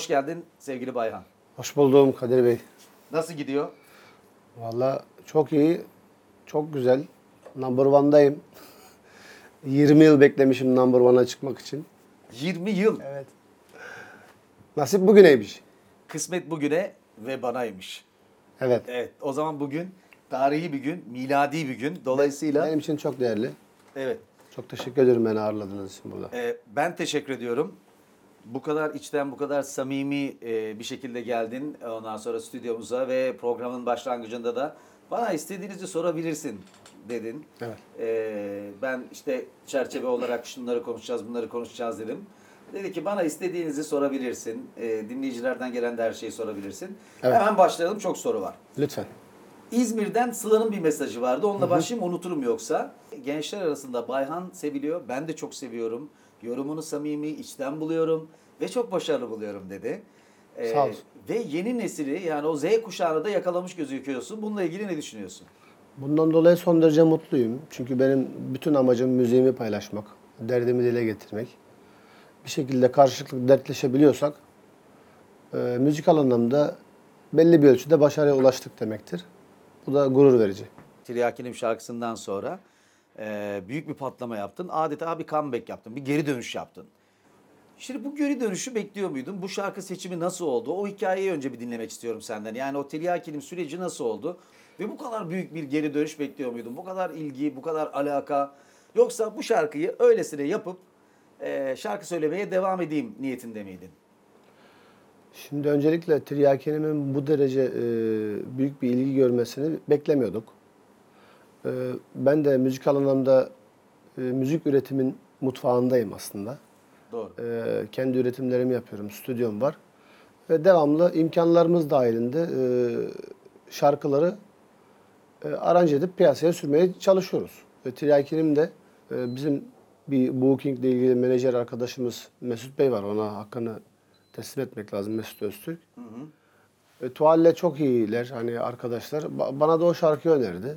Hoş geldin sevgili Bayhan. Hoş buldum Kadir Bey. Nasıl gidiyor? Vallahi çok iyi, çok güzel. Number one'dayım. 20 yıl beklemişim number one'a çıkmak için. 20 yıl. Evet. Nasip bugüneymiş. Kısmet bugüne ve banaymış. Evet. Evet, o zaman bugün tarihi bir gün, miladi bir gün. Dolayısıyla Benim için çok değerli. evet. Çok teşekkür ederim beni ağırladığınız için burada. Ben teşekkür ediyorum. Bu kadar içten, bu kadar samimi bir şekilde geldin. Ondan sonra stüdyomuza ve programın başlangıcında da bana istediğinizi sorabilirsin dedin. Evet. Ben işte çerçeve olarak şunları konuşacağız, bunları konuşacağız dedim. Dedi ki bana istediğinizi sorabilirsin. Dinleyicilerden gelen de her şeyi sorabilirsin. Evet. Hemen başlayalım. Çok soru var. Lütfen. İzmir'den Sıla'nın bir mesajı vardı. Onunla başlayayım, unuturum yoksa. Gençler arasında Bayhan seviliyor. Ben de çok seviyorum. Yorumunu samimi, içten buluyorum ve çok başarılı buluyorum dedi. Sağ olsun. Ve yeni nesili yani o Z kuşağını da yakalamış gözüküyorsun. Bununla ilgili ne düşünüyorsun? Bundan dolayı son derece mutluyum. Çünkü benim bütün amacım müziğimi paylaşmak, derdimi dile getirmek. Bir şekilde karşılıklı dertleşebiliyorsak, müzikal anlamda belli bir ölçüde başarıya ulaştık demektir. Bu da gurur verici. Tiryakinim şarkısından sonra büyük bir patlama yaptın. Adeta bir comeback yaptın. Bir geri dönüş yaptın. Şimdi bu geri dönüşü bekliyor muydun? Bu şarkı seçimi nasıl oldu? O hikayeyi önce bir dinlemek istiyorum senden. Yani o Tiryakinim süreci nasıl oldu? Ve bu kadar büyük bir geri dönüş bekliyor muydun? Bu kadar ilgi, bu kadar alaka. Yoksa bu şarkıyı öylesine yapıp şarkı söylemeye devam edeyim niyetinde miydin? Şimdi öncelikle Tiryaki'nin bu derece büyük bir ilgi görmesini beklemiyorduk. Ben de müzikal anlamda müzik üretimin mutfağındayım aslında. Doğru. Kendi üretimlerimi yapıyorum, stüdyom var. Ve devamlı imkanlarımız dahilinde şarkıları aranje edip piyasaya sürmeye çalışıyoruz. Ve Tiryaki'nin de bizim bir booking ile ilgili menajer arkadaşımız Mesut Bey var. Ona hakkını teslim etmek lazım, Mesut Öztürk. Tuval'le çok iyiler hani arkadaşlar. Bana da o şarkıyı önerdi.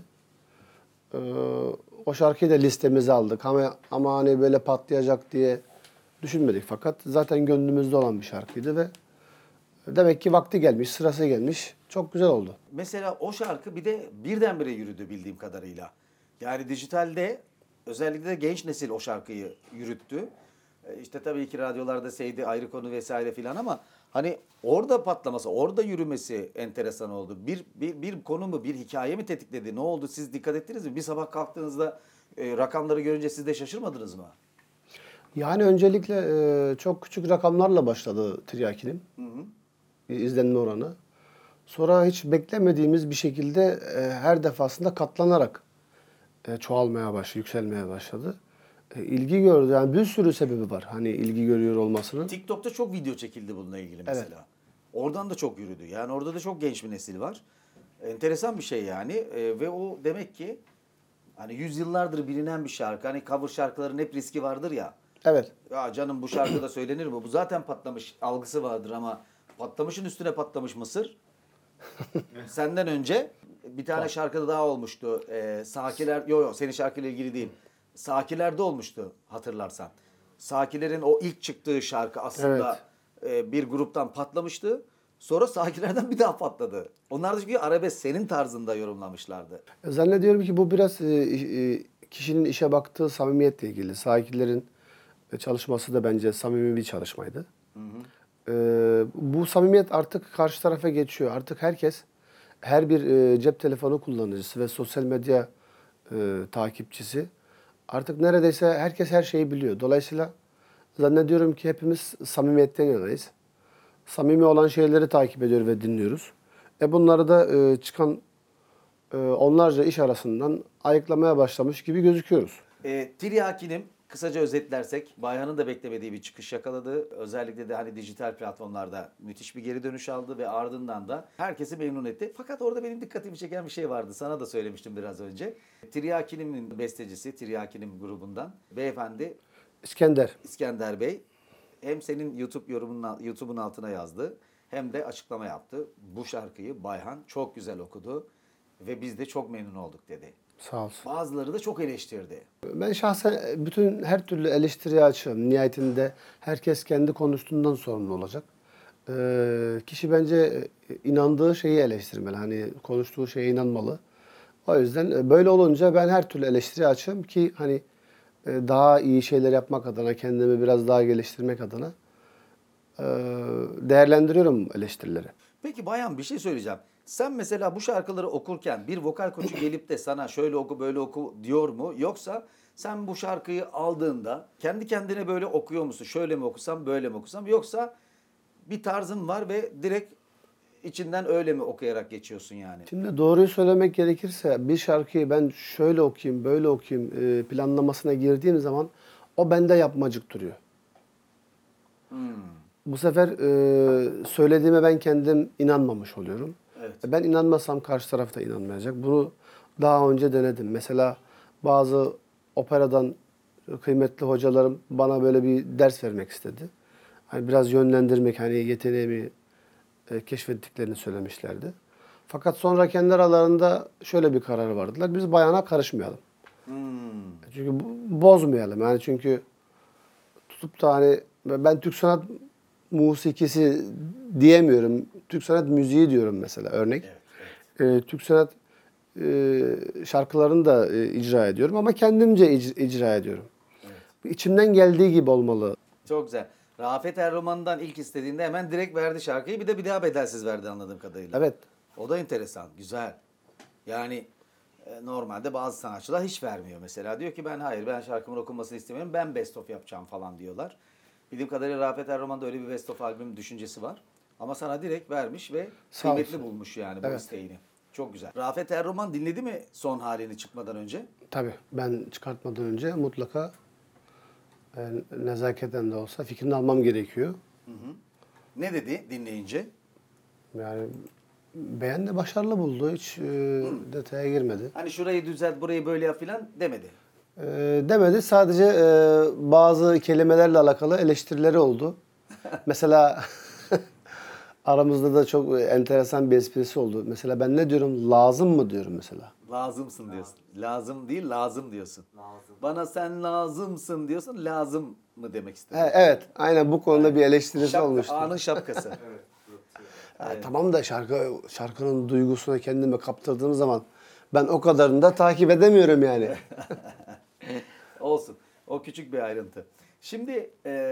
O şarkıyı da listemize aldık ama hani böyle patlayacak diye düşünmedik. Fakat zaten gönlümüzde olan bir şarkıydı ve demek ki vakti gelmiş, sırası gelmiş. Çok güzel oldu. Mesela o şarkı bir de birdenbire yürüdü bildiğim kadarıyla. Yani dijitalde özellikle de genç nesil o şarkıyı yürüttü. İşte tabii ki radyolarda Seydi ayrı konu vesaire filan ama hani orada patlaması, orada yürümesi enteresan oldu. Bir konu mu, bir hikaye mi tetikledi? Ne oldu? Siz dikkat ettiniz mi? Bir sabah kalktığınızda rakamları görünce siz de şaşırmadınız mı? Yani öncelikle çok küçük rakamlarla başladı Tiryaki'nin izlenme oranı. Sonra hiç beklemediğimiz bir şekilde her defasında katlanarak çoğalmaya başladı, yükselmeye başladı. İlgi gördü. Yani bir sürü sebebi var. Hani ilgi görüyor olmasının. TikTok'ta çok video çekildi bununla ilgili mesela. Evet. Oradan da çok yürüdü. Yani orada da çok genç bir nesil var. Enteresan bir şey yani. Ve o demek ki hani yüzyıllardır bilinen bir şarkı. Hani cover şarkıların hep riski vardır ya. Evet. Ya canım bu şarkıda söylenir mi? Bu zaten patlamış algısı vardır ama patlamışın üstüne patlamış mısır. Senden önce bir tane şarkıda daha olmuştu. Sakiler, senin şarkıyla ilgili değil. Sakiler'de olmuştu hatırlarsan. Sakiler'in o ilk çıktığı şarkı aslında bir gruptan patlamıştı. Sonra Sakiler'den bir daha patladı. Onlar da çünkü arabesk senin tarzında yorumlamışlardı. Zannediyorum ki bu biraz kişinin işe baktığı samimiyetle ilgili. Sakilerin çalışması da bence samimi bir çalışmaydı. Bu samimiyet artık karşı tarafa geçiyor. Artık herkes, her bir cep telefonu kullanıcısı ve sosyal medya takipçisi artık neredeyse herkes her şeyi biliyor. Dolayısıyla zannediyorum ki hepimiz samimiyetten yanayız. Samimi olan şeyleri takip ediyor ve dinliyoruz. Bunları da çıkan onlarca iş arasından ayıklamaya başlamış gibi gözüküyoruz. Tiryakinim kısaca özetlersek Bayhan'ın da beklemediği bir çıkış yakaladı. Özellikle de hani dijital platformlarda müthiş bir geri dönüş aldı ve ardından da herkesi memnun etti. Fakat orada benim dikkatimi çeken bir şey vardı. Sana da söylemiştim biraz önce. Tiryakinim'in bestecisi, Tiryakinim grubundan beyefendi İskender Bey hem senin YouTube'un altına yazdı hem de açıklama yaptı. Bu şarkıyı Bayhan çok güzel okudu ve biz de çok memnun olduk dedi. Sağ olsun. Bazıları da çok eleştirdi. Ben şahsen bütün her türlü eleştiriye açığım. Nihayetinde herkes kendi konuştuğundan sorumlu olacak. Kişi bence inandığı şeyi eleştirmeli. Hani konuştuğu şeye inanmalı. O yüzden böyle olunca ben her türlü eleştiri açığım ki hani daha iyi şeyler yapmak adına, kendimi biraz daha geliştirmek adına e, değerlendiriyorum eleştirileri. Peki Bayan bir şey söyleyeceğim. Sen mesela bu şarkıları okurken bir vokal koçu gelip de sana şöyle oku böyle oku diyor mu? Yoksa sen bu şarkıyı aldığında kendi kendine böyle okuyor musun? Şöyle mi okusam böyle mi okusam? Yoksa bir tarzın var ve direkt içinden öyle mi okuyarak geçiyorsun yani? Şimdi doğruyu söylemek gerekirse bir şarkıyı ben şöyle okuyayım, böyle okuyayım planlamasına girdiğim zaman o bende yapmacık duruyor. Bu sefer söylediğime ben kendim inanmamış oluyorum. Evet. Ben inanmasam karşı taraf da inanmayacak. Bunu daha önce denedim. Mesela bazı operadan kıymetli hocalarım bana böyle bir ders vermek istedi. Hani biraz yönlendirmek, hani yeteneğimi keşfettiklerini söylemişlerdi. Fakat sonra kendi aralarında şöyle bir karar vardılar. Biz bayana karışmayalım. Çünkü bozmayalım. Yani çünkü tutup da hani ben Türk sanat musikisi diyemiyorum. Türk sanat müziği diyorum mesela örnek. Türk sanat şarkılarını da icra ediyorum ama kendimce icra ediyorum. İçimden geldiği gibi olmalı. Çok güzel. Rafet Erroman'dan ilk istediğinde hemen direkt verdi şarkıyı. Bir de bir daha bedelsiz verdi anladığım kadarıyla. Evet. O da enteresan, güzel. Yani normalde bazı sanatçılar hiç vermiyor mesela. Diyor ki ben hayır ben şarkımın okunmasını istemiyorum. Ben best of yapacağım falan diyorlar. Bildiğim kadarıyla Rafet Erroman'da öyle bir best of albüm düşüncesi var. Ama sana direkt vermiş ve Sağ kıymetli olsun. bulmuş yani bu Evet. isteğini. Çok güzel. Rafet Erroman dinledi mi son halini çıkmadan önce? Tabii ben çıkartmadan önce mutlaka nezaketen de olsa fikrini almam gerekiyor. Ne dedi dinleyince? Yani beğendi, başarılı buldu. Hiç detaya girmedi. Hani şurayı düzelt, burayı böyle yap filan demedi. Demedi. Sadece bazı kelimelerle alakalı eleştirileri oldu. Mesela aramızda da çok enteresan bir esprisi oldu. Mesela ben ne diyorum? Lazım mı diyorum mesela. Lazımsın diyorsun. Lazım değil, lazım diyorsun. Bana sen lazımsın diyorsun, lazım mı demek istedim. Evet, aynen bu konuda bir eleştirisi olmuştu. Anın şapkası. Tamam da şarkının duygusuna kendimi kaptırdığım zaman ben o kadarını da takip edemiyorum yani. Olsun. O küçük bir ayrıntı. Şimdi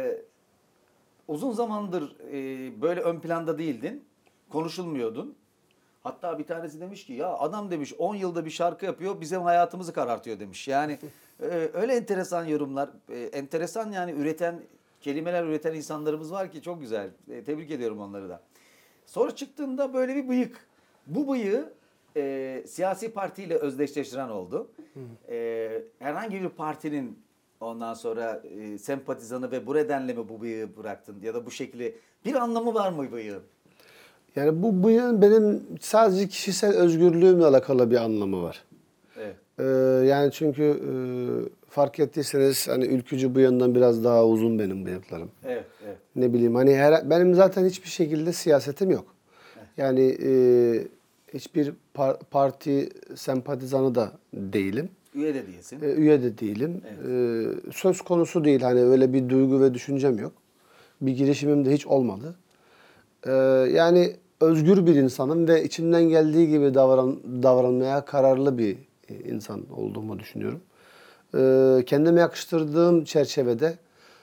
uzun zamandır böyle ön planda değildin. Konuşulmuyordun. Hatta bir tanesi demiş ki ya adam demiş 10 yılda bir şarkı yapıyor bizim hayatımızı karartıyor demiş. Yani öyle enteresan yorumlar, enteresan yani kelimeler üreten insanlarımız var ki çok güzel. Tebrik ediyorum onları da. Sonra çıktığında böyle bir bıyık. Bu bıyığı siyasi partiyle özdeşleştiren oldu. Herhangi bir partinin ondan sonra sempatizanı ve bu nedenle mi bu bıyığı bıraktın ya da bu şekli bir anlamı var mı bıyığın? Yani bu bıyığın benim sadece kişisel özgürlüğümle alakalı bir anlamı var. Evet. Yani çünkü fark ettiyseniz hani ülkücü bıyığından biraz daha uzun benim bıyıklarım. Evet, evet. Ne bileyim hani benim zaten hiçbir şekilde siyasetim yok. Yani hiçbir parti sempatizanı da değilim. Üye de değilsin. Üye de değilim. Söz konusu değil hani öyle bir duygu ve düşüncem yok. Bir girişimim de hiç olmadı. Yani özgür bir insanım ve içimden geldiği gibi davranmaya kararlı bir insan olduğumu düşünüyorum. Kendime yakıştırdığım çerçevede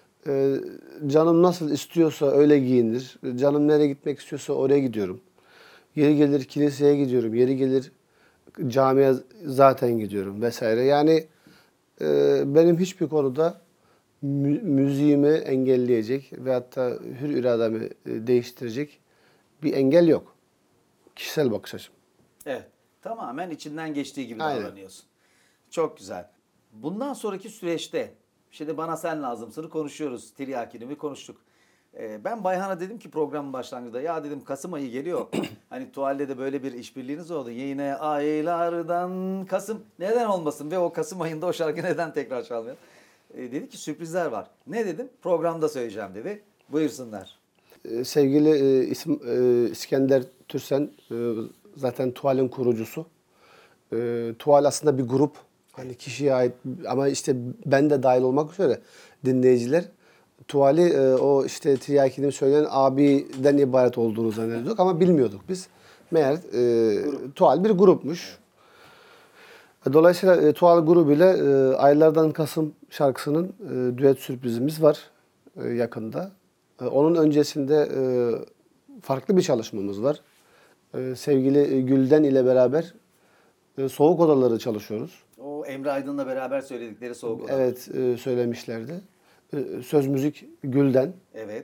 canım nasıl istiyorsa öyle giyinir. Canım nereye gitmek istiyorsa oraya gidiyorum. Yeri gelir kiliseye gidiyorum. Yeri gelir camiye zaten gidiyorum vesaire. Yani benim hiçbir konuda müziğimi engelleyecek ve hatta hür irademi değiştirecek bir engel yok. Kişisel bakış açım. Evet. Tamamen içinden geçtiği gibi Aynen. davranıyorsun. Çok güzel. Bundan sonraki süreçte şimdi bana sen lazımsını konuşuyoruz. Tiryakini konuştuk. Ben Bayhan'a dedim ki program başlangıcında ya dedim Kasım ayı geliyor. Hani Tuval'le de böyle bir işbirliğiniz oldu. Yine aylardan Kasım neden olmasın ve o Kasım ayında o şarkı neden tekrar çalmıyor? Dedi ki sürprizler var. Ne dedim? Programda söyleyeceğim dedi. Buyursunlar. Sevgili İskender Türsen zaten Tuval'in kurucusu. Tuval aslında bir grup. Hani kişiye ait ama işte ben de dahil olmak üzere dinleyiciler Tuvali o işte Tiryaki'nin söyleyen abiden ibaret olduğunu zannediyorduk ama bilmiyorduk biz. Meğer Tuval bir grupmuş. Dolayısıyla Tuval grubuyla Aylardan Kasım şarkısının düet sürprizimiz var yakında. Onun öncesinde farklı bir çalışmamız var. Sevgili Gülden ile beraber Soğuk Odaları çalışıyoruz. O Emre Aydın'la beraber söyledikleri Soğuk Odalar. Evet, söylemişlerdi. Söz müzik Gülden. Evet.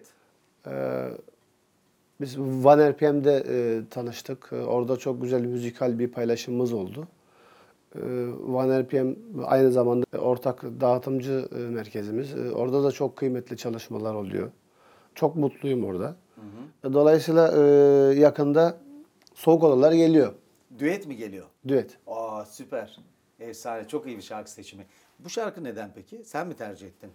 Biz One RPM'de tanıştık. Orada çok güzel müzikal bir paylaşımımız oldu. One RPM aynı zamanda ortak dağıtımcı merkezimiz. Orada da çok kıymetli çalışmalar oluyor. Çok mutluyum orada. Dolayısıyla yakında Soğuk Odalar geliyor. Düet mi geliyor? Düet. Aa süper. Efsane. Çok iyi bir şarkı seçimi. Bu şarkı neden peki? Sen mi tercih ettin?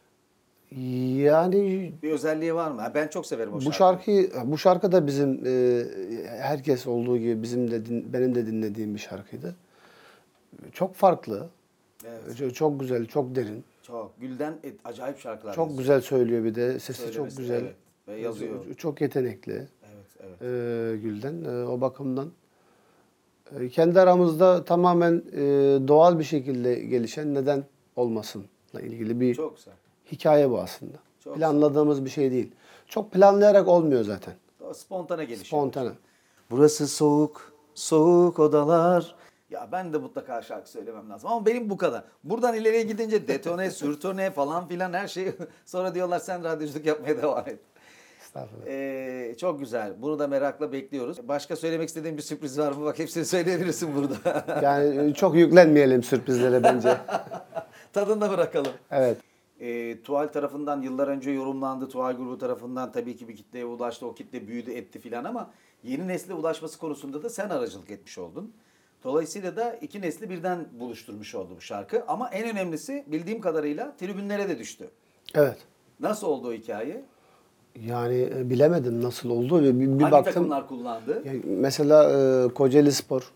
Yani Bir özelliği var mı? Ha, ben çok severim o şarkıyı. bu şarkı da bizim herkes olduğu gibi benim de dinlediğim bir şarkıydı. Çok farklı. Evet. Çok güzel, çok derin. Çok. Gülden acayip şarkılar Çok yazıyor. güzel söylüyor bir de. Sesi çok Söylemesi, güzel. evet. Ve yazıyor. Çok yetenekli Evet, evet. Gülden. O bakımdan kendi aramızda tamamen doğal bir şekilde gelişen neden olmasınla ilgili bir Çok güzel. hikaye bu aslında. Çok Planladığımız bir şey değil. Çok planlayarak olmuyor zaten. O spontane gelişiyor. Spontane. Burası soğuk, soğuk odalar. Ya ben de mutlaka şarkı söylemem lazım. Ama benim bu kadar. Buradan ileriye gidince detone, sürtone falan filan her şey. Sonra diyorlar sen radyoculuk yapmaya devam et. Estağfurullah. Çok güzel. Bunu da merakla bekliyoruz. Başka söylemek istediğin bir sürpriz var mı? Bak hepsini söyleyebilirsin burada. Yani çok yüklenmeyelim sürprizlere bence. Tadında bırakalım. Evet. Tuval tarafından yıllar önce yorumlandı. Tuval grubu tarafından tabii ki bir kitleye ulaştı. O kitle büyüdü etti filan ama yeni nesle ulaşması konusunda da sen aracılık etmiş oldun. Dolayısıyla da iki nesli birden buluşturmuş oldu bu şarkı. Ama en önemlisi bildiğim kadarıyla tribünlere de düştü. Evet. Nasıl oldu o hikaye? Yani bilemedim nasıl oldu. Bir Hangi baktım. takımlar kullandı? Yani mesela Kocaelispor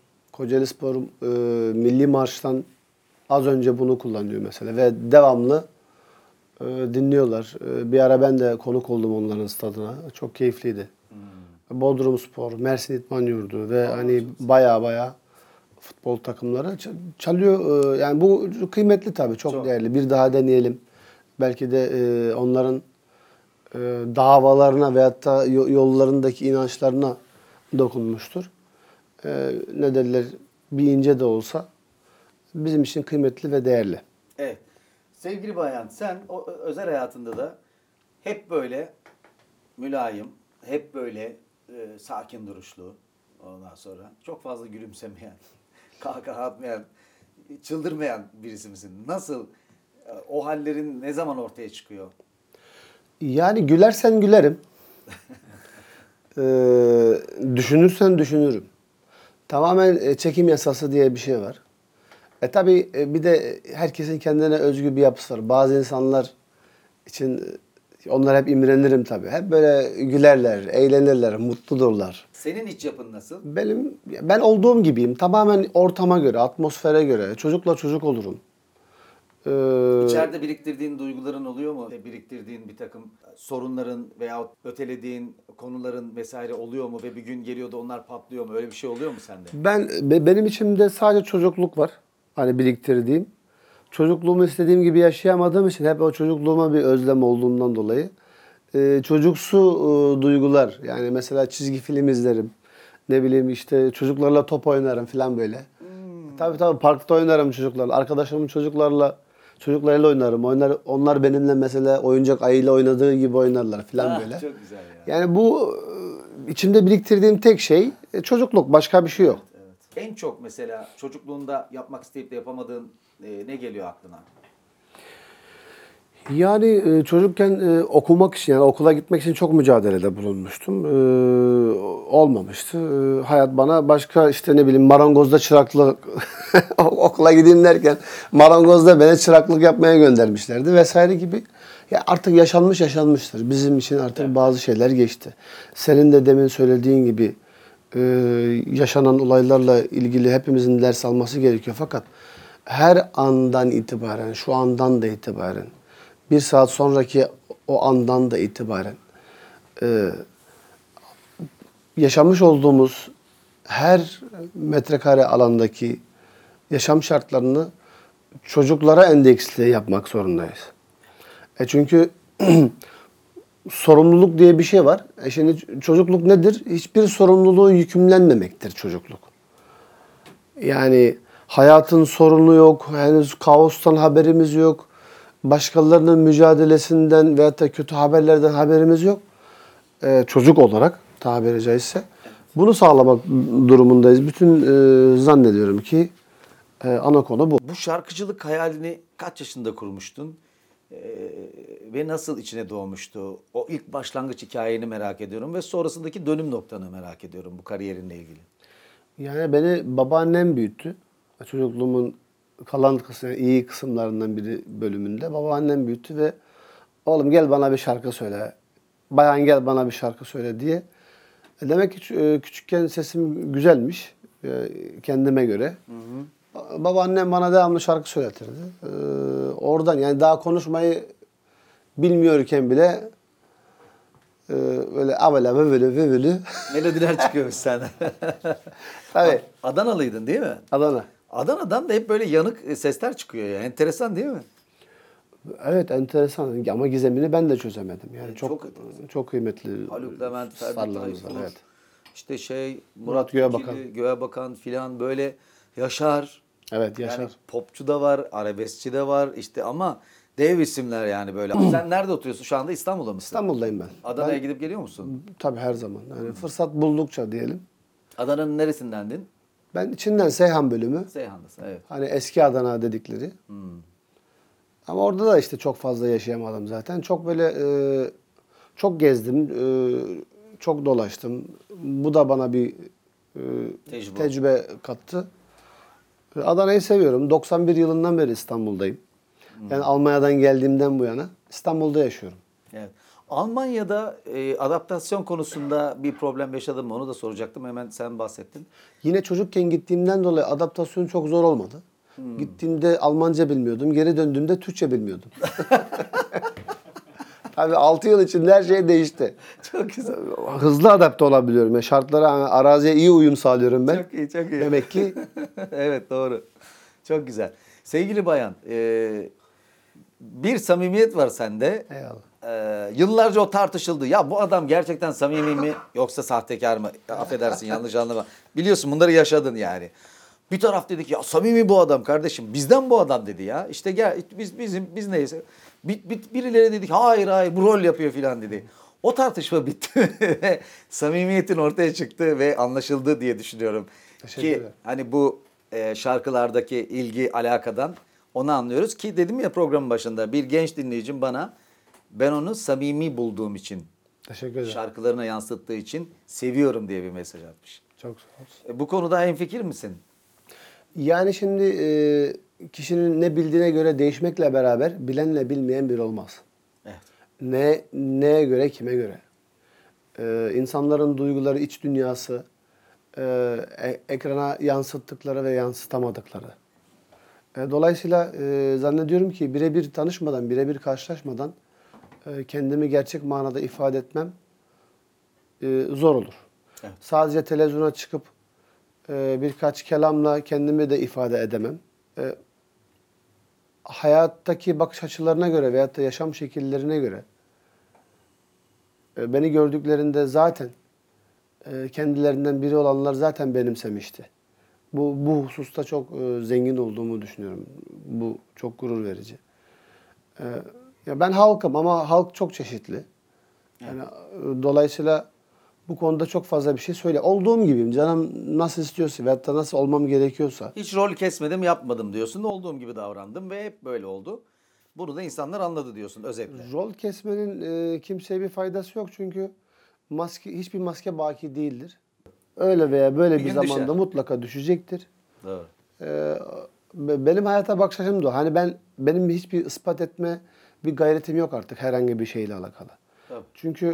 Milli Marş'tan az önce bunu kullanıyor mesela ve devamlı dinliyorlar. Bir ara ben de konuk oldum onların stadına. Çok keyifliydi. Bodrumspor, Mersin İdman Yurdu ve hani baya futbol takımları çalıyor. Yani bu kıymetli tabii, çok değerli. Bir daha deneyelim. Belki de onların davalarına veyahut da yollarındaki inançlarına dokunmuştur. Ne derler, bir ince de olsa bizim için kıymetli ve değerli. Evet. Sevgili Bayan, sen o özel hayatında da hep böyle mülayim, hep böyle sakin duruşlu, ondan sonra çok fazla gülümsemeyen, kahkaha atmayan, çıldırmayan birisi misin? Nasıl? O hallerin ne zaman ortaya çıkıyor? Yani gülersen gülerim. Düşünürsen düşünürüm. Tamamen çekim yasası diye bir şey var. Tabii bir de herkesin kendine özgü bir yapısı var. Bazı insanlar için onlar hep imrenirim tabii. Hep böyle gülerler, eğlenirler, mutludurlar. Senin iç yapın nasıl? Ben olduğum gibiyim. Tamamen ortama göre, atmosfere göre. Çocukla çocuk olurum. İçeride biriktirdiğin duyguların oluyor mu? Biriktirdiğin bir takım sorunların veya ötelediğin konuların vesaire oluyor mu? Ve bir gün geliyor da onlar patlıyor mu? Öyle bir şey oluyor mu sende? Benim içimde sadece çocukluk var. Hani biriktirdiğim. Çocukluğumu istediğim gibi yaşayamadığım için hep o çocukluğuma bir özlem olduğundan dolayı çocuksu duygular, yani mesela çizgi film izlerim. Ne bileyim işte çocuklarla top oynarım falan böyle. Tabii parkta oynarım çocuklarla. Arkadaşlarımın çocuklarıyla oynarım. Onlar benimle mesela oyuncak ayıyla oynadığı gibi oynarlar falan böyle. Çok güzel ya. Yani bu içimde biriktirdiğim tek şey çocukluk. Başka bir şey yok. Evet. En çok mesela çocukluğunda yapmak isteyip de yapamadığın ne geliyor aklına? Yani çocukken okumak için, yani okula gitmek için çok mücadelede bulunmuştum. Olmamıştı. Hayat bana başka işte ne bileyim marangozda çıraklık okula gideyim derken marangozda beni çıraklık yapmaya göndermişlerdi vesaire gibi. Ya artık yaşanmıştır. Bizim için artık bazı şeyler geçti. Senin de demin söylediğin gibi yaşanan olaylarla ilgili hepimizin ders alması gerekiyor. Fakat her andan itibaren, şu andan da itibaren bir saat sonraki o andan da itibaren yaşamış olduğumuz her metrekare alandaki yaşam şartlarını çocuklara endeksli yapmak zorundayız. Çünkü sorumluluk diye bir şey var. Şimdi çocukluk nedir? Hiçbir sorumluluğu yükümlenmemektir çocukluk. Yani hayatın sorunu yok, henüz kaostan haberimiz yok. Başkalarının mücadelesinden veyahut da kötü haberlerden haberimiz yok. Çocuk olarak tabiri caizse. Bunu sağlamak durumundayız. Zannediyorum ki ana konu bu. Bu şarkıcılık hayalini kaç yaşında kurmuştun? Ve nasıl içine doğmuştu? O ilk başlangıç hikayeni merak ediyorum ve sonrasındaki dönüm noktanı merak ediyorum bu kariyerinle ilgili. Yani beni babaannem büyüttü. Çocukluğumun kalan kısmı, iyi kısımlarından biri bölümünde. Babaannem büyüttü ve oğlum gel bana bir şarkı söyle. Bayan gel bana bir şarkı söyle diye. Demek ki küçükken sesim güzelmiş kendime göre. Babaannem bana devamlı şarkı söyletirdi. Oradan yani daha konuşmayı bilmiyorken bile öyle avela böyle Melodiler çıkıyormuş senden. Tabii. Adanalıydın değil mi? Adana. Adana'dan da hep böyle yanık sesler çıkıyor ya. Enteresan değil mi? Evet enteresan ama gizemini ben de çözemedim. Yani çok çok kıymetli Haluk Levent, Ferdi starlarımız Tayfur, var. Evet. işte Murat Göğebakan. Göğebakan filan böyle Yaşar. Evet Yaşar. Yani popçu da var, arabeskçi de var işte ama dev isimler yani böyle. Sen nerede oturuyorsun şu anda? İstanbul'da mısın? İstanbul'dayım ben. Adana'ya gidip geliyor musun? Tabii her zaman. Yani fırsat buldukça diyelim. Adana'nın neresindendin? Ben içinden Seyhan bölümü. Seyhan'dasın evet. Hani eski Adana dedikleri. Ama orada da işte çok fazla yaşayamadım zaten. Çok böyle çok gezdim, çok dolaştım. Bu da bana bir tecrübe kattı. Adana'yı seviyorum. 91 yılından beri İstanbul'dayım. Yani Almanya'dan geldiğimden bu yana İstanbul'da yaşıyorum. Evet. Almanya'da adaptasyon konusunda bir problem yaşadın mı? Onu da soracaktım. Hemen sen bahsettin. Yine çocukken gittiğimden dolayı adaptasyon çok zor olmadı. Gittiğimde Almanca bilmiyordum. Geri döndüğümde Türkçe bilmiyordum. Tabii 6 yıl içinde her şey değişti. Çok güzel. Hızlı adapte olabiliyorum. Yani şartlara, araziye iyi uyum sağlıyorum ben. Çok iyi, çok iyi. Demek ki evet doğru. Çok güzel. Sevgili bayan, bir samimiyet var sende. eyvallah. Yıllarca o tartışıldı. Ya bu adam gerçekten samimi mi yoksa sahtekar mı? Ya, affedersin yanlış anlama. Biliyorsun bunları yaşadın yani. Bir taraf dedi ki ya samimi bu adam kardeşim. Bizden bu adam dedi ya. İşte gel biz neyse. Birileri dedik hayır bu rol yapıyor filan dedi. O tartışma bitti ve samimiyetin ortaya çıktı ve anlaşıldı diye düşünüyorum. Ki hani bu şarkılardaki ilgi alakadan onu anlıyoruz ki dedim ya programın başında bir genç dinleyicim bana ben onu samimi bulduğum için Teşekkür ederim. şarkılarına yansıttığı için seviyorum diye bir mesaj atmış. Çok sağ olsun. Bu konuda hemfikir misin? Yani şimdi kişinin ne bildiğine göre değişmekle beraber bilenle bilmeyen bir olmaz. Evet. Neye göre, kime göre? İnsanların duyguları, iç dünyası, ekrana yansıttıkları ve yansıtamadıkları. Dolayısıyla zannediyorum ki birebir tanışmadan, birebir karşılaşmadan kendimi gerçek manada ifade etmem zor olur. Evet. Sadece televizyona çıkıp birkaç kelamla kendimi de ifade edemem. Hayattaki bakış açılarına göre veyahut da yaşam şekillerine göre beni gördüklerinde zaten kendilerinden biri olanlar zaten benimsemişti. Bu hususta çok zengin olduğumu düşünüyorum. Bu çok gurur verici. Ya ben halkım ama halk çok çeşitli. Yani dolayısıyla bu konuda çok fazla bir şey söyle. Olduğum gibiyim. Canım nasıl istiyorsa veyahut da nasıl olmam gerekiyorsa. Hiç rol kesmedim, yapmadım diyorsun. Olduğum gibi davrandım ve hep böyle oldu. Bunu da insanlar anladı diyorsun özetle. Rol kesmenin kimseye bir faydası yok çünkü hiçbir maske baki değildir. Öyle veya böyle Bir bir gün zamanda düşer. mutlaka düşecektir. Doğru. Benim hayata bakış açım da o. Hani benim hiçbir ispat etme bir gayretim yok artık herhangi bir şeyle alakalı. Tabii. Çünkü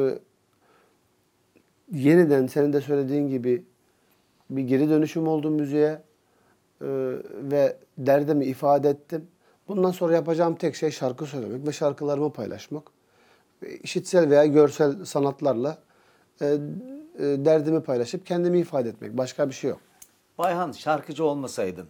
yeniden senin de söylediğin gibi bir geri dönüşüm oldu müziğe ve derdimi ifade ettim. Bundan sonra yapacağım tek şey şarkı söylemek ve şarkılarımı paylaşmak. işitsel veya görsel sanatlarla derdimi paylaşıp kendimi ifade etmek. Başka bir şey yok. Bayhan, şarkıcı olmasaydın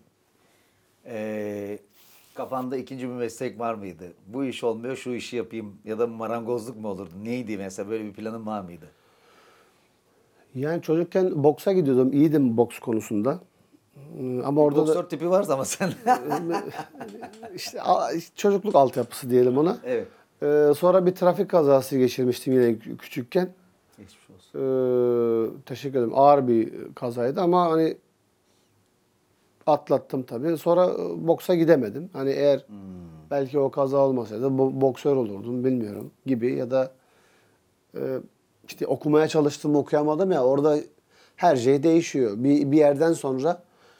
kafanda ikinci bir meslek var mıydı? Bu iş olmuyor, şu işi yapayım ya da marangozluk mu olurdu? Neydi mesela, böyle bir planın var mıydı? Yani çocukken boksa gidiyordum. İyiydim boks konusunda. Ama orada Boksör da tipi varsa ama sen. işte çocukluk altyapısı diyelim ona. Evet. Sonra bir trafik kazası geçirmiştim yine küçükken. Geçmiş olsun. Teşekkür ederim. Ağır bir kazaydı ama hani atlattım tabii. Sonra boksa gidemedim. Hani eğer belki o kaza olmasaydı boksör olurdum bilmiyorum gibi ya da işte okumaya çalıştım okuyamadım ya orada her şey değişiyor. Bir yerden sonra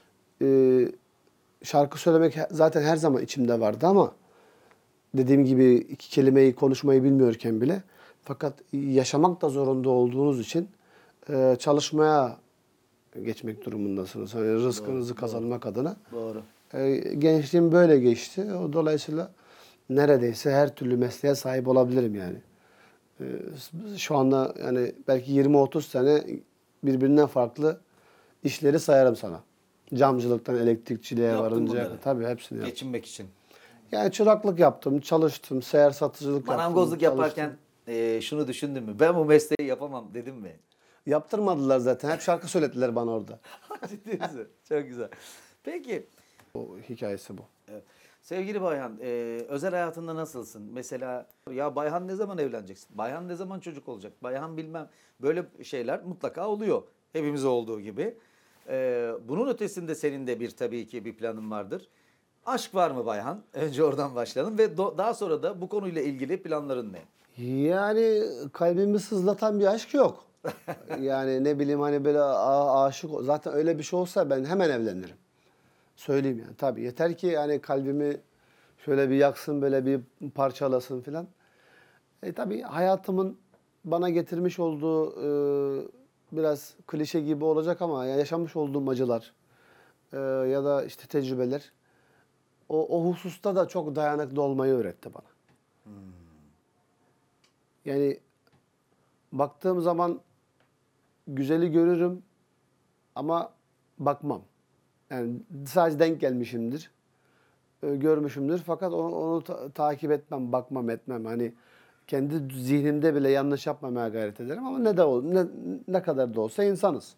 şarkı söylemek zaten her zaman içimde vardı ama dediğim gibi iki kelimeyi konuşmayı bilmiyorken bile fakat yaşamak da zorunda olduğunuz için çalışmaya geçmek durumundasınız. Hani rızkınızı kazanmak adına. Doğru. Gençliğim böyle geçti. Dolayısıyla neredeyse her türlü mesleğe sahip olabilirim yani. Şu anda yani belki 20-30 sene birbirinden farklı işleri sayarım sana. Camcılıktan elektrikçiliğe Yaptın varıncaya bunları. tabii hepsini yaptım. Geçinmek için. Yani çıraklık yaptım, çalıştım, seyyar satıcılık yaptım. Marangozluk yaparken şunu düşündün mü? Ben bu mesleği yapamam dedim mi? Yaptırmadılar zaten. Hep şarkı söylediler bana orada. Ciddi misin? Çok güzel. Peki. O hikayesi bu. Evet. Sevgili Bayhan, özel hayatında nasılsın? Mesela ya Bayhan ne zaman evleneceksin? Bayhan ne zaman çocuk olacak? Bayhan bilmem. Böyle şeyler mutlaka oluyor. Hepimize olduğu gibi. Bunun ötesinde senin de tabii ki bir planın vardır. Aşk var mı Bayhan? Önce oradan başlayalım ve daha sonra da bu konuyla ilgili planların ne? Yani kalbimi sızlatan bir aşk yok. Yani ne bileyim hani böyle aşık zaten öyle bir şey olsa ben hemen evlenirim. Söyleyeyim yani tabii yeter ki yani kalbimi şöyle bir yaksın böyle bir parçalasın filan. Tabii hayatımın bana getirmiş olduğu biraz klişe gibi olacak ama yani yaşamış olduğum acılar ya da işte tecrübeler o hususta da çok dayanıklı olmayı öğretti bana. Yani baktığım zaman güzeli görürüm ama bakmam. Yani sadece denk gelmişimdir. Görmüşümdür fakat onu takip etmem, bakmam, etmem. Hani kendi zihnimde bile yanlış yapmamaya gayret ederim ama ne kadar da olsa insanız.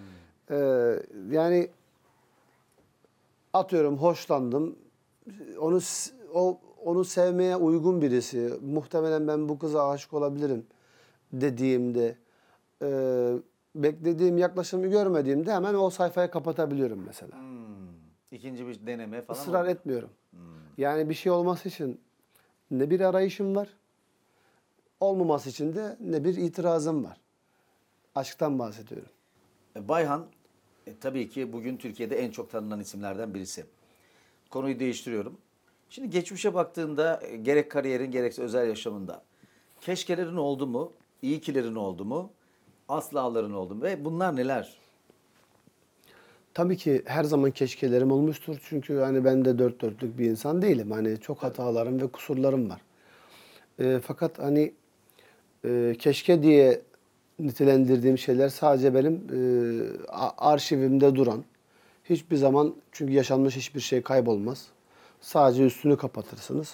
Yani atıyorum hoşlandım. Onu onu sevmeye uygun birisi. Muhtemelen ben bu kıza aşık olabilirim dediğimde beklediğim yaklaşımı görmediğimde hemen o sayfayı kapatabiliyorum mesela. İkinci bir deneme falan Israr oldu. etmiyorum. Yani bir şey olması için ne bir arayışım var, olmaması için de ne bir itirazım var. Aşktan bahsediyorum. Bayhan tabii ki bugün Türkiye'de en çok tanınan isimlerden birisi. Konuyu değiştiriyorum. Şimdi geçmişe baktığında gerek kariyerin gerekse özel yaşamında keşkelerin oldu mu, iyi kilerin oldu mu, aslaların oldu mu ve bunlar neler? Tabii ki her zaman keşkelerim olmuştur. Çünkü hani ben de dört dörtlük bir insan değilim. Hani çok hatalarım ve kusurlarım var. Fakat hani keşke diye nitelendirdiğim şeyler sadece benim arşivimde duran. Hiçbir zaman çünkü yaşanmış hiçbir şey kaybolmaz. Sadece üstünü kapatırsınız.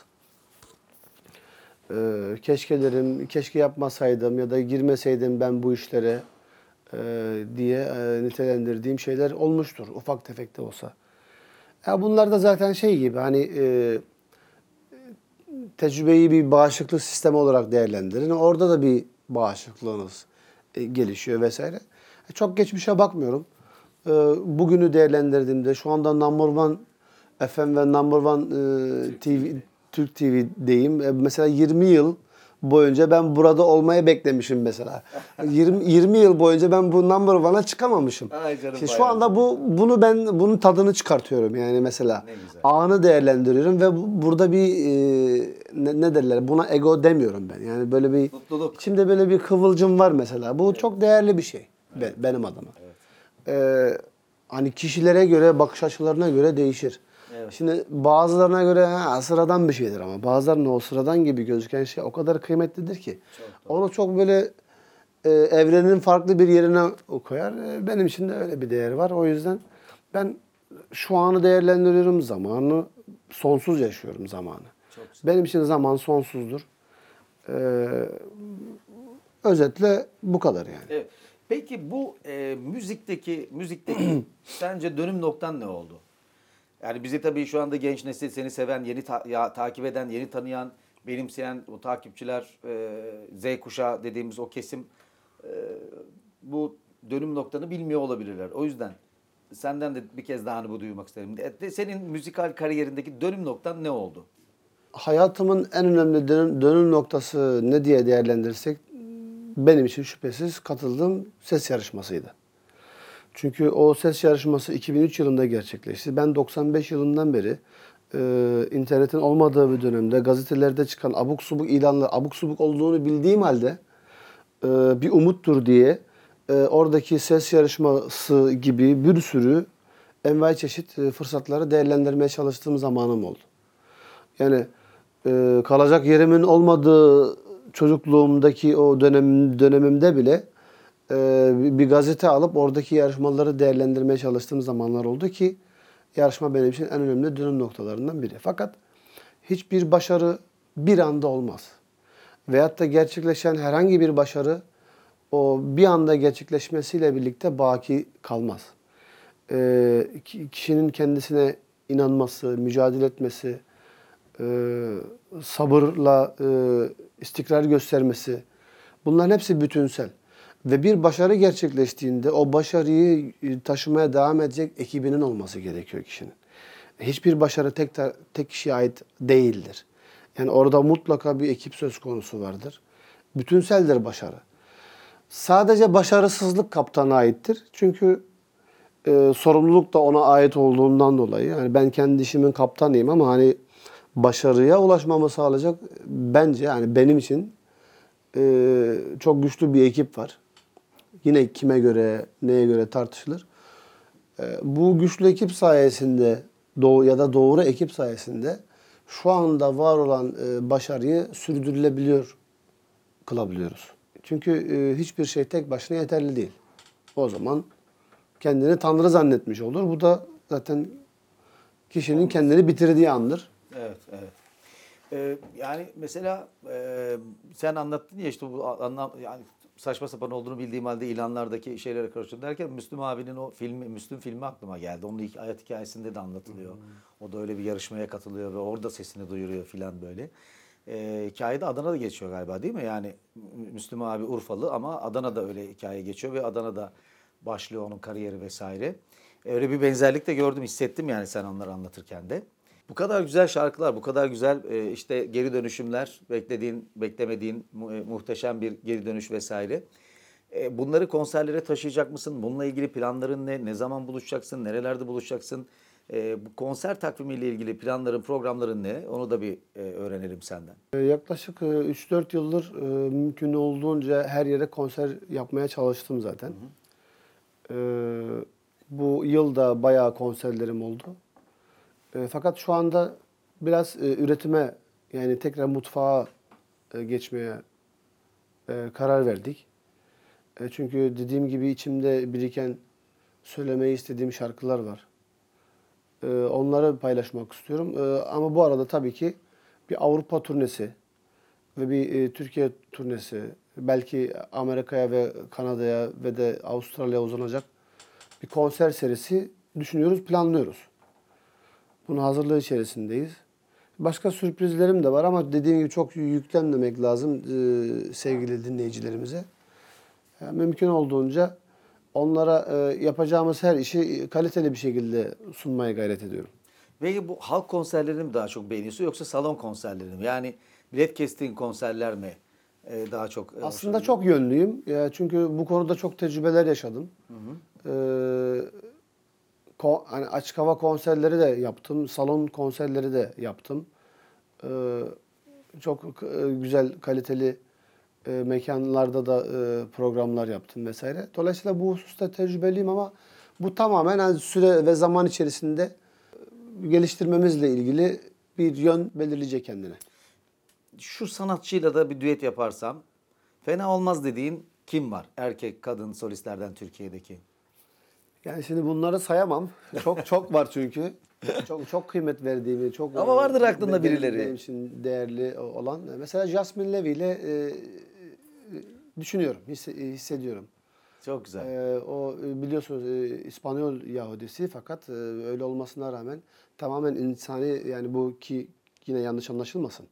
Keşkelerim, keşke yapmasaydım ya da girmeseydim ben bu işlere diye nitelendirdiğim şeyler olmuştur. Ufak tefek de olsa. Ya bunlar da zaten şey gibi hani tecrübeyi bir bağışıklık sistemi olarak değerlendirin. Orada da bir bağışıklığınız gelişiyor vesaire. Çok geçmişe bakmıyorum. Bugünü değerlendirdiğimde şu anda Number One FM ve Number One TV, Türk TV'deyim. Mesela 20 yıl boyunca ben burada olmayı beklemişim mesela. 20 yıl boyunca ben bu Number One'a çıkamamışım. Ay canım İşte şu bayağı. anda bunun tadını çıkartıyorum yani mesela. Ne güzel. Anı değerlendiriyorum ve burada bir ne derler buna ego demiyorum ben. Yani böyle bir Mutluluk. içimde böyle bir kıvılcım var mesela. Bu çok değerli bir şey benim adıma. Hani kişilere göre, bakış açılarına göre değişir. Evet. Evet. Şimdi bazılarına göre sıradan bir şeydir ama bazılarına o sıradan gibi gözüken şey o kadar kıymetlidir ki. Çok doğru. Onu çok böyle evrenin farklı bir yerine koyar. Benim için de öyle bir değeri var. O yüzden ben şu anı değerlendiriyorum, zamanı sonsuz yaşıyorum zamanı. Çok güzel. Benim için zaman sonsuzdur. Özetle bu kadar yani. Evet. Peki bu müzikteki sence dönüm noktan ne oldu? Yani bizi tabii şu anda genç nesil seni seven, yeni takip eden, yeni tanıyan, benimseyen o takipçiler, Z kuşağı dediğimiz o kesim e, bu dönüm noktanı bilmiyor olabilirler. O yüzden senden de bir kez daha hani bu duymak isterim. Senin müzikal kariyerindeki dönüm noktan ne oldu? Hayatımın en önemli dönüm noktası ne diye değerlendirirsek benim için şüphesiz katıldığım ses yarışmasıydı. Çünkü o ses yarışması 2003 yılında gerçekleşti. Ben 95 yılından beri internetin olmadığı bir dönemde gazetelerde çıkan abuk subuk ilanlar, abuk subuk olduğunu bildiğim halde bir umuttur diye oradaki ses yarışması gibi bir sürü envai çeşit fırsatları değerlendirmeye çalıştığım zamanım oldu. Yani kalacak yerimin olmadığı çocukluğumdaki o dönemimde bile bir gazete alıp oradaki yarışmaları değerlendirmeye çalıştığım zamanlar oldu ki yarışma benim için en önemli dönüm noktalarından biri. Fakat hiçbir başarı bir anda olmaz. Veyahut da gerçekleşen herhangi bir başarı o bir anda gerçekleşmesiyle birlikte baki kalmaz. Kişinin kendisine inanması, mücadele etmesi, sabırla istikrar göstermesi, bunların hepsi bütünsel. Ve bir başarı gerçekleştiğinde o başarıyı taşımaya devam edecek ekibinin olması gerekiyor kişinin. Hiçbir başarı tek kişiye ait değildir. Yani orada mutlaka bir ekip söz konusu vardır. Bütünseldir başarı. Sadece başarısızlık kaptana aittir. Çünkü sorumluluk da ona ait olduğundan dolayı. Yani ben kendi işimin kaptanıyım ama hani başarıya ulaşmamı sağlayacak bence yani benim için çok güçlü bir ekip var. Yine kime göre, neye göre tartışılır. Bu güçlü ekip sayesinde ya da doğru ekip sayesinde şu anda var olan başarıyı sürdürülebiliyor kılabiliyoruz. Çünkü hiçbir şey tek başına yeterli değil. O zaman kendini Tanrı zannetmiş olur. Bu da zaten kişinin kendini bitirdiği andır. Evet, evet. Yani mesela sen anlattın ya işte bu anlam yani saçma sapan olduğunu bildiğim halde ilanlardaki şeylere karıştım derken Müslüm abinin o filmi, Müslüm filmi aklıma geldi. Onun hayat hikayesinde de anlatılıyor. O da öyle bir yarışmaya katılıyor ve orada sesini duyuruyor filan böyle. Hikayede Adana'da geçiyor galiba değil mi? Yani Müslüm abi Urfalı ama Adana'da öyle hikaye geçiyor ve Adana'da başlıyor onun kariyeri vesaire. Öyle bir benzerlik de gördüm, hissettim yani sen onları anlatırken de. Bu kadar güzel şarkılar, bu kadar güzel işte geri dönüşümler, beklediğin, beklemediğin muhteşem bir geri dönüş vesaire. Bunları konserlere taşıyacak mısın? Bununla ilgili planların ne? Ne zaman buluşacaksın? Nerelerde buluşacaksın? Bu konser takvimiyle ilgili planların, programların ne? Onu da bir öğrenelim senden. Yaklaşık 3-4 yıldır mümkün olduğunca her yere konser yapmaya çalıştım zaten. Bu yıl da bayağı konserlerim oldu. Fakat şu anda biraz üretime yani tekrar mutfağa geçmeye karar verdik. Çünkü dediğim gibi içimde biriken söylemeyi istediğim şarkılar var. Onları paylaşmak istiyorum. Ama bu arada tabii ki bir Avrupa turnesi ve bir Türkiye turnesi, belki Amerika'ya ve Kanada'ya ve de Avustralya'ya uzanacak bir konser serisi düşünüyoruz, planlıyoruz. Bunun hazırlığı içerisindeyiz. Başka sürprizlerim de var ama dediğim gibi çok yüklenmemek lazım sevgili dinleyicilerimize. Yani mümkün olduğunca onlara yapacağımız her işi kaliteli bir şekilde sunmaya gayret ediyorum. Ve bu halk konserlerini mi daha çok beğeniyorsun yoksa salon konserlerini mi? Yani bilet kestiğin konserler mi daha çok Aslında çok yönlüyüm. Çünkü bu konuda çok tecrübeler yaşadım. Hani açık hava konserleri de yaptım, salon konserleri de yaptım. Çok güzel, kaliteli mekanlarda da programlar yaptım vesaire. Dolayısıyla bu hususta tecrübeliyim ama bu tamamen yani süre ve zaman içerisinde geliştirmemizle ilgili bir yön belirleyecek kendine. Şu sanatçıyla da bir düet yaparsam fena olmaz dediğin kim var? Erkek, kadın solistlerden Türkiye'deki. Yani şimdi bunları sayamam. Çok var çünkü. Çok kıymet verdiğimi, çok Ama vardır aklında birileri. benim için değerli olan. Mesela Jasmine Levy ile düşünüyorum, hissediyorum. Çok güzel. O biliyorsunuz İspanyol Yahudisi fakat öyle olmasına rağmen tamamen insani, yani bu ki yine yanlış anlaşılmasın.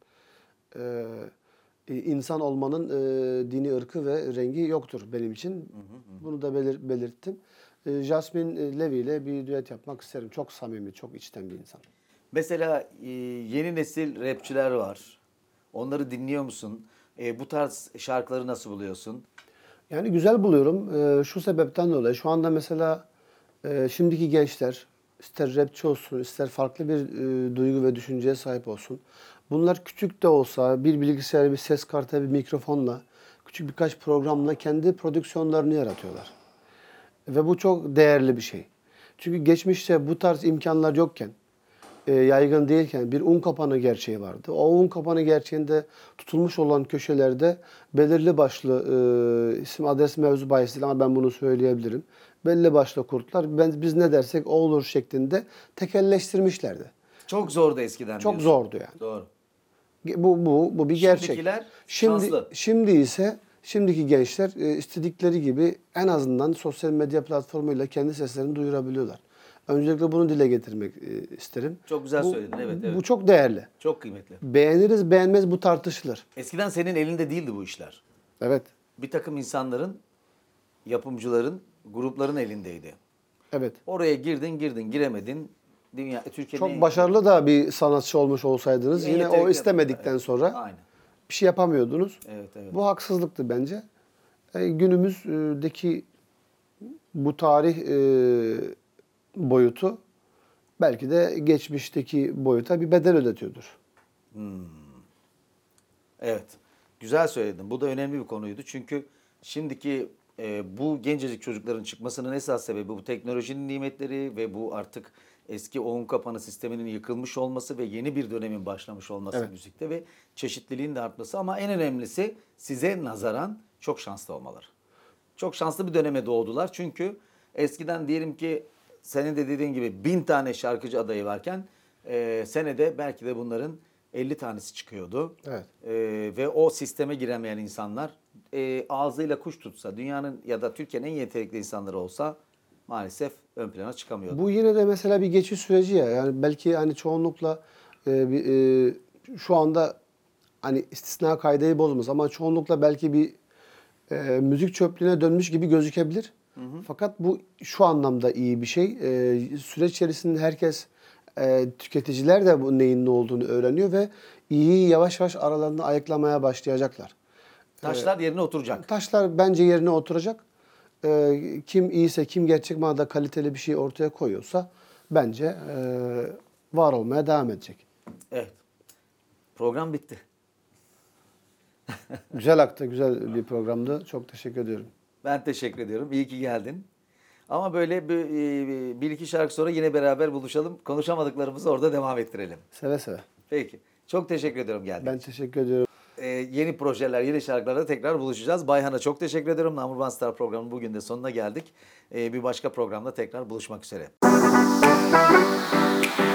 İnsan olmanın dini, ırkı ve rengi yoktur benim için. Bunu da belirttim. Jasmine Levy ile bir düet yapmak isterim. Çok samimi, çok içten bir insan. Mesela yeni nesil rapçiler var. Onları dinliyor musun? Bu tarz şarkıları nasıl buluyorsun? Yani güzel buluyorum. Şu sebepten dolayı. Şu anda mesela şimdiki gençler ister rapçi olsun, ister farklı bir duygu ve düşünceye sahip olsun. Bunlar küçük de olsa bir bilgisayar, bir ses kartı, bir mikrofonla, küçük birkaç programla kendi prodüksiyonlarını yaratıyorlar. Ve bu çok değerli bir şey. Çünkü geçmişte bu tarz imkanlar yokken, yaygın değilken bir un kapanı gerçeği vardı. O un kapanı gerçeğinde tutulmuş olan köşelerde belirli başlı isim adres mevzu bahis değil ama ben bunu söyleyebilirim. Belli başlı kurtlar biz ne dersek o olur şeklinde tekelleştirmişlerdi. Çok zordu eskiden Çok diyorsun. zordu yani. Doğru. Bu bir gerçek. Şimdikiler şanslı. Şimdi ise şimdiki gençler istedikleri gibi en azından sosyal medya platformuyla kendi seslerini duyurabiliyorlar. Öncelikle bunu dile getirmek isterim. Çok güzel söyledin. Evet, evet. Bu çok değerli. Çok kıymetli. Beğeniriz beğenmez bu tartışılır. Eskiden senin elinde değildi bu işler. Evet. Bir takım insanların, yapımcıların, grupların elindeydi. Evet. Oraya girdin, giremedin. Türkiye'nin Çok başarılı da bir sanatçı olmuş olsaydınız En yine o yetenekli- istemedikten Evet. sonra Aynen. bir şey yapamıyordunuz. Evet, evet. Bu haksızlıktı bence. Günümüzdeki bu tarih boyutu belki de geçmişteki boyuta bir bedel ödetiyordur. Evet. Güzel söyledin. Bu da önemli bir konuydu. Çünkü şimdiki bu gencecik çocukların çıkmasının esas sebebi bu teknolojinin nimetleri ve bu artık eski un kapanı sisteminin yıkılmış olması ve yeni bir dönemin başlamış olması Evet. müzikte ve çeşitliliğin de artması. Ama en önemlisi size nazaran çok şanslı olmaları. Çok şanslı bir döneme doğdular. Çünkü eskiden diyelim ki senin de dediğin gibi 1000 tane şarkıcı adayı varken senede belki de bunların 50 tanesi çıkıyordu. Evet. Ve o sisteme giremeyen insanlar ağzıyla kuş tutsa, dünyanın ya da Türkiye'nin en yetenekli insanları olsa maalesef ön plana çıkamıyordu. Bu yine de mesela bir geçiş süreci ya. Yani belki hani çoğunlukla şu anda hani istisna kaideyi bozmaz ama çoğunlukla belki bir müzik çöplüğüne dönmüş gibi gözükebilir. Fakat bu şu anlamda iyi bir şey. Süreç içerisinde herkes tüketiciler de bu neyin ne olduğunu öğreniyor ve iyiyi yavaş yavaş aralarında ayıklamaya başlayacaklar. Taşlar yerine oturacak. Taşlar bence yerine oturacak. Kim iyiyse, kim gerçek manada kaliteli bir şey ortaya koyuyorsa bence var olmaya devam edecek. Evet. Program bitti. Güzel aktı, güzel bir programdı. Çok teşekkür ediyorum. Ben teşekkür ediyorum. İyi ki geldin. Ama böyle bir iki şarkı sonra yine beraber buluşalım. Konuşamadıklarımızı orada devam ettirelim. Seve seve. Peki. Çok teşekkür ediyorum geldiğin Ben için. teşekkür ediyorum. Yeni projeler, yeni şarkılarda tekrar buluşacağız. Bayhan'a çok teşekkür ediyorum. Number One Star programının bugün de sonuna geldik. Bir başka programda tekrar buluşmak üzere.